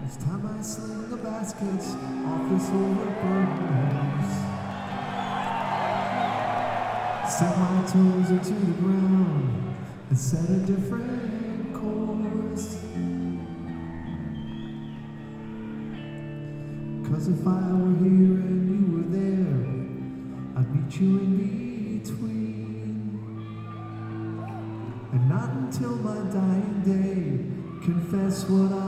It's time I sling the baskets off this old house. Set my toes into the ground and set a different course. 'Cause if I were here and you were there, I'd meet you in between. And not until my dying day confess what I